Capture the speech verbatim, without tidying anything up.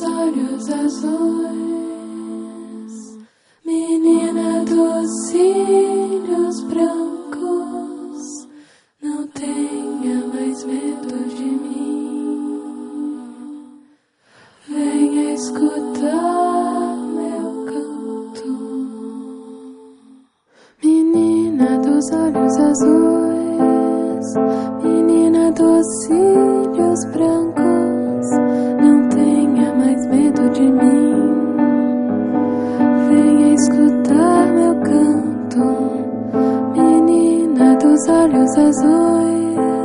olhos azuis, menina dos cílios brancos, não tenha mais medo de mim. Venha escutar meu canto, menina dos olhos azuis, menina dos cílios brancos, não tenha mais medo de mim. Venha escutar meu canto, menina dos olhos azuis.